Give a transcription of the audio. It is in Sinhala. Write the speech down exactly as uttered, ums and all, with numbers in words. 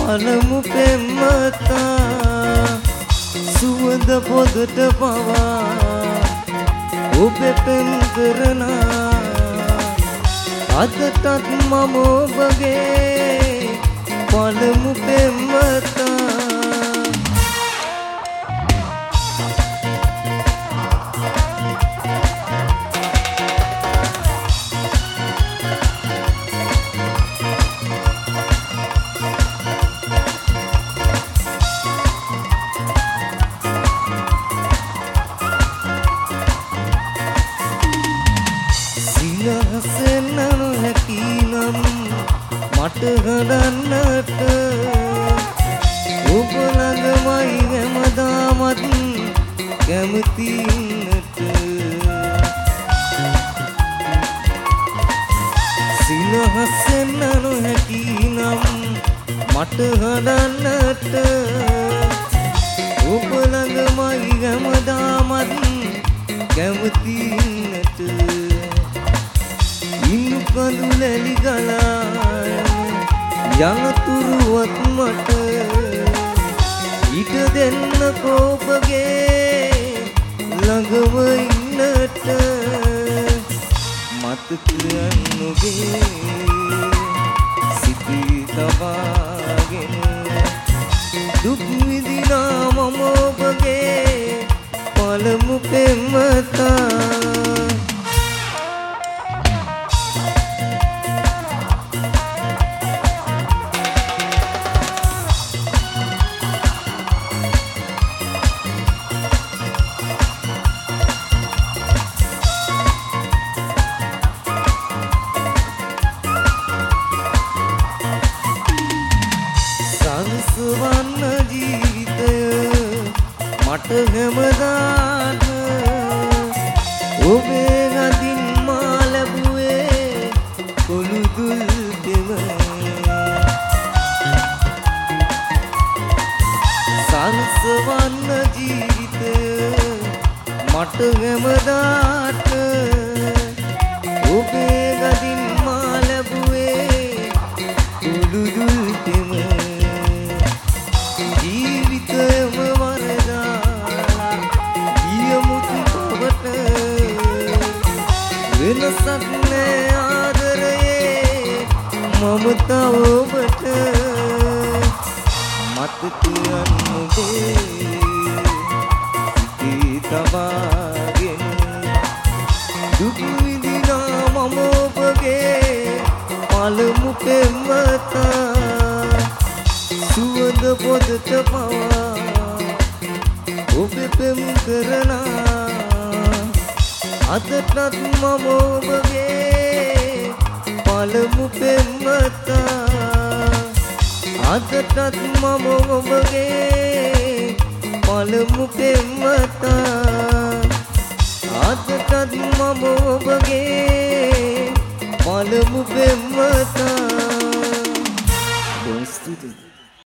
පළමු පෙම්වතා සුවඳ පොදට පවා ඔබේ පෙම් කරනා අදටත් මම ඔබගේ පළමු පෙම්වතා සිනහසෙන් නොහැකිනම් මට හදන්නට ඔබ ළඟමයි හැමදාමත් කැමති ඉන්නට සිනහසෙන් නොහැකිනම් මට හදන්නට ඔබ ළඟමයි හැමදාමත් කැමති ඉන්නට ඉන්නු කඳුලැලි ගලා යනතුරුවත් මට ඉඩ දෙන්න කෝපගේ ළඟම ඉන්නට මතකයන් නොගේ සිතී තබාගෙන දුක් විඳිනා මම ඔබගේ පළමු පෙම්වතා සංසවන්න ජීවිතය මට හැමදාම ඔබේ ගතින් මා ලැබුවේ කොළු දුල් දෙම සංසවන්න ජීවිතය මට හැමදාට ඔබේ ගතින් මා ලැබුවේ කොළු දුල් දෙම ජීවිතයම වරදා ගියමුතු ඔබට වෙනසක් නෑ ආදරයේ මම තව ඔබට මතකයන් නොගේ සිතී තබාගෙන දුක් විඳිනා මම ඔබගේ පළමු පෙම්වතා සුවඳ පොදට පවා ඔබේ පෙම් කරනා අදටත් මම ඔබගේ පළමු පෙම්වතා අදටත් මම ඔබගේ පළමු පෙම්වතා අදටත් මම ඔබගේ පළමු පෙම්වතා. Bom estudo.